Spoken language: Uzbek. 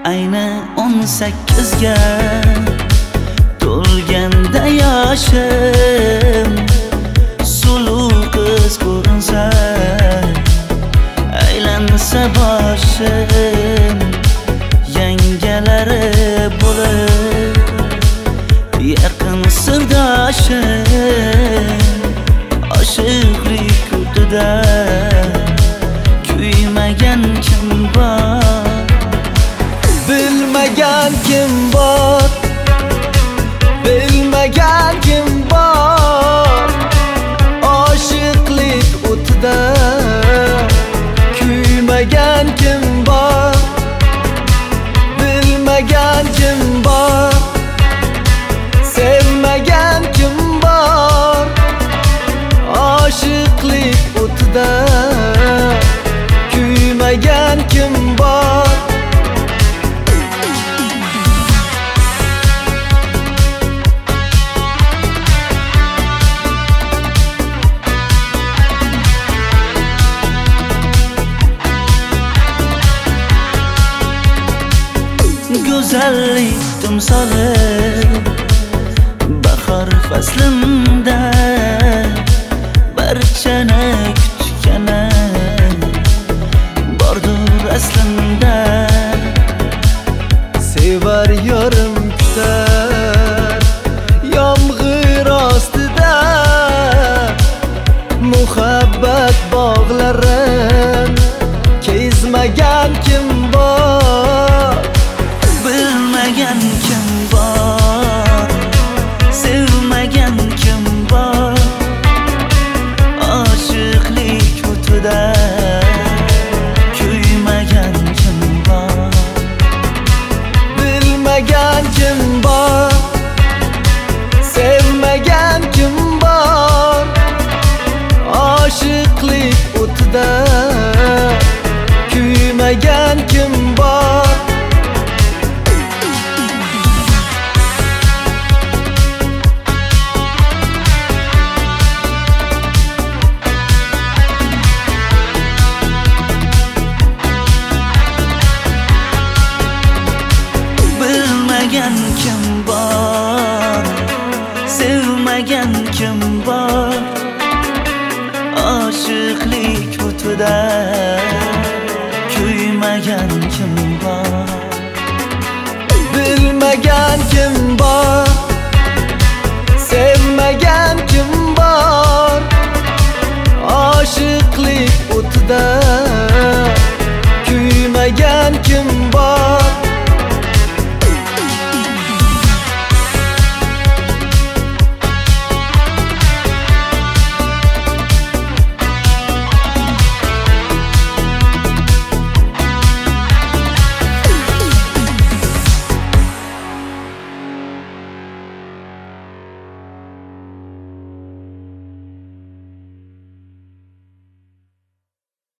ayni 18ga to'lganda yoshim, suluv qiz ko'rinsa, aylansa boshim, yangalari bo'lib yaqin sirdoshim, oshiqlik kutida kuymagan kim bor, bilmagan kim bor, bilmagan kim bor, oshiqlik o'tida kuymagan kim bor, bilmagan kim bor, sevmagan kim bor, oshiqlik o'tida kuymagan kim bor. Go'zallik timsoli bahor faslimda barchani kutgani bordur aslında. Sevar yorim kutar yomg'ir ostida, muhabbat bog'larin kezmagan kim bor, bilmagan kim bor, sevmagan kim bor, oshiqlik o'tida kuymagan kim bor, bilmagan kim bor, sevmagan kim bor, oshiqlik o'tida kuymagan kim bor. Bilmagan kim bor, sevmagan kim bor, oshiqlik o'tida kuymagan kim bor, bilmagan kim